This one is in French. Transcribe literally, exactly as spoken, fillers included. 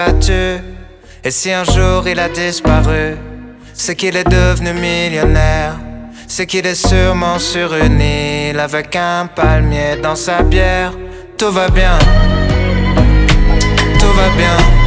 Et si un jour il a disparu, c'est qu'il est devenu millionnaire. C'est qu'il est sûrement sur une île avec un palmier dans sa bière. Tout va bien, tout va bien.